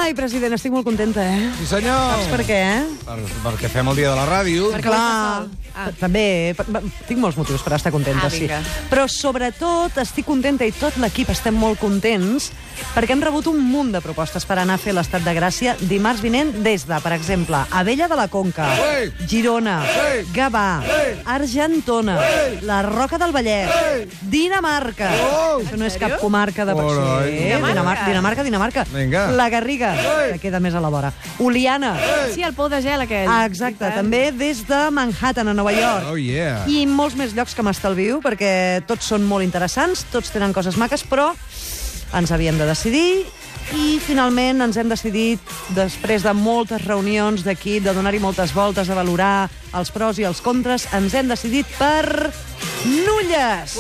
Ai, president, estic molt contenta, Sí, senyor. Saps per què, Perquè fem el dia de la ràdio. Clar, també tinc molts motius per estar contenta, sí. vinga. Però sobretot estic contenta i tot l'equip estem molt contents perquè hem rebut un munt de propostes per anar a fer l'Estat de Gràcia dimarts vinent des de, per exemple, Abella de la Conca, Ei! Girona, Ei! Gavà, Ei! Argentona, la Roca del Vallès, Dinamarca. Oh! Això no és cap comarca de... Carai. Sí, Dinamarca. Vinga. La Garriga, que queda més a la vora. Oliana. Sí, el pou de gel aquell. Ah, exacte, també des de Manhattan, a Nova York. Oh, yeah. I molts més llocs que m'estalvio, perquè tots són molt interessants, tots tenen coses maques, però ens havíem de decidir i finalment ens hem decidit, després de moltes reunions d'equip, de donar-hi moltes voltes, de valorar els pros i els contres, ens hem decidit per Nulles!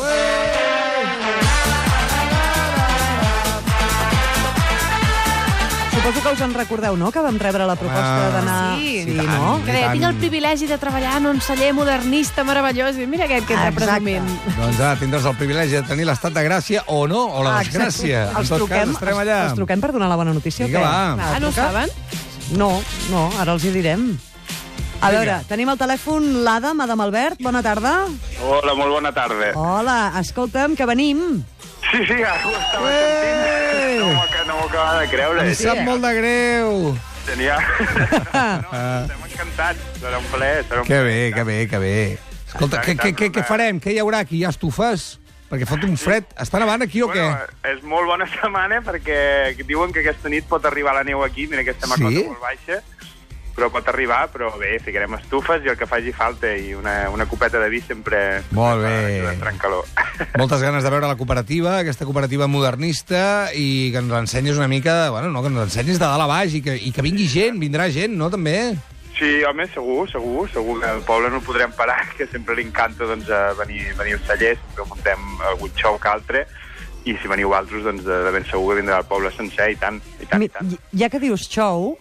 Suposo que us en recordeu, no?, que vam rebre la proposta d'anar... sí. Sí, I tant. no? Que deia, tinc el privilegi de treballar en un celler modernista meravellós. I mira aquest que està presumint. Doncs tindràs el privilegi de tenir l'estat de Gràcia o no, o la desgràcia. En tot cas, estarem allà. Els truquem per donar la bona notícia, Vinga, o què? va. Ah, no ho saben? No, ara els hi direm. A veure, tenim al telèfon l'Adam, Adam Albert, bona tarda. Hola, molt bona tarda. Hola, escolta'm, que venim. Sí, ara ho estava sentint. No m'ho acabava de creure. Em sap molt de greu. Tenia... estem encantats. Serà un plaer. Que bé. Escolta, què farem? Què hi haurà aquí? Hi ha estufes? Perquè fot un fred. Està nevant aquí o què? És molt bona setmana perquè diuen que aquesta nit pot arribar la neu aquí. Mira que estem a cota molt baixa. Però pot arribar, però bé, ficarem estufes i el que faci falta, i una copeta de vi sempre... Molt bé. Entrant calor. Moltes ganes de veure la cooperativa, aquesta cooperativa modernista, i que ens l'ensenyis una mica... Bueno, no, que ens l'ensenyis de dalt a baix i que vingui gent, vindrà gent, no, també? Sí, home, segur que al poble no podrem parar, que sempre li encanta doncs, venir als cellers, sempre muntem algun xou que altre, i si veniu altres, doncs de ben segur que vindrà el poble sencer, i tant. Ja que dius xou,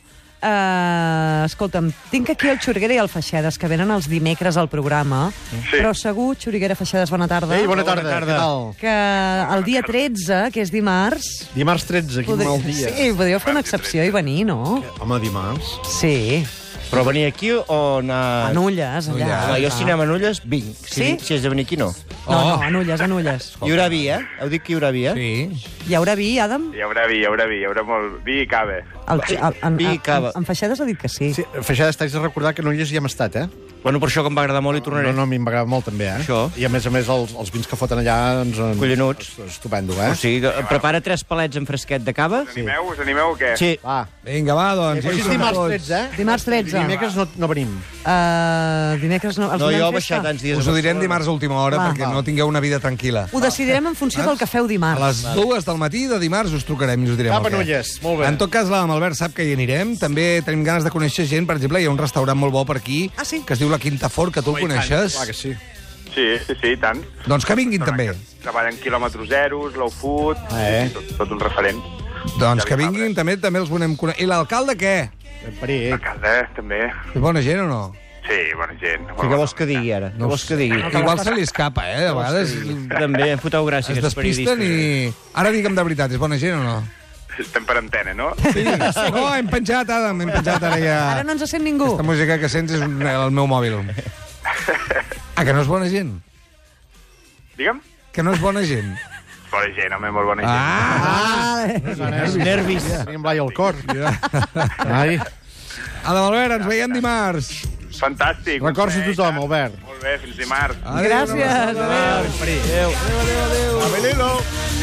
escolta'm, tinc aquí el Xuriguera i el Feixedes, que venen els dimecres al programa, però segur, Xuriguera, Feixedes, bona tarda. Ei, bona tarda. Què tal? Que el dia 13, que és dimarts... Dimarts 13, quin mal dia. Sí, podríeu fer una excepció i venir, no? Home, dimarts. Sí. Però venir aquí o anar... A Nulles, allà. No, jo si anem a Nulles, vinc. Sí? Si és de venir aquí, no. No, a Nulles. Hi haurà vi, eh? Heu dit que hi haurà vi, eh? Sí. Hi haurà vi, Adam? Hi haurà vi, hi haurà molt vi i cava. Vi i cava. En Feixedes ha dit que sí. Sí, Feixedes, t'haig de recordar que a Nulles hi hem estat, eh? Bueno, per això que em va agradar molt hi tornaré. No, a mi em va agradar molt, també, eh? Això. I a més, els vins que foten allà... Doncs, Collonuts. Estupendo, eh? O sigui, prepara 3 palets en fresquet de cava. Us animeu o què? Sí. Va. Vinga, va, doncs. Així és dimarts 13, eh? Dimarts 13. Dimecres no venim. Dimecres no... No, jo he baixat tants dies. Us ho direm dimarts a última hora, Va. perquè no tingueu una vida tranquil·la. Ho decidirem en funció del que feu A dimarts. les 2 del matí de dimarts us trucarem i us direm Cap a el què. Nulles, molt bé. En tot cas, l'Adam Albert sap que hi anirem. També tenim ganes de conèixer gent. Per exemple, hi ha un restaurant molt bo per aquí, que es diu La Quinta Fort, que tu el coneixes. Clar que sí. Sí, i tant. Doncs que vinguin també. Treballen quilòmetres zeros, low food, tot un referent. Doncs que vinguin també els volem conèixer. I l'alcalde què? Ben parit. L'alcalde, també. És bona gent o no? Sí, bona gent. I què vols que digui, ara? Què vols que digui? Igual se li escapa, eh? A vegades També, em foteu gràcia, es aquests despisten periodistes. i... Ara digue'm de veritat, és bona gent o no? Estem per antena, no? Sí. No, hem penjat, Adam, hem penjat ara ja. Ara no ens sent ningú. Aquesta música que sents és el meu mòbil. Ah, que no és bona gent? Digue'm? Que no és bona gent? Bona gent, home, molt bona gent. Els nervis. Tenim blai al cor. Ai. Adam Albert, ens veiem dimarts. Fantàstic. Records a tothom, Albert. Molt bé, fins dimarts. Gràcies. Adéu. Adéu. Adéu.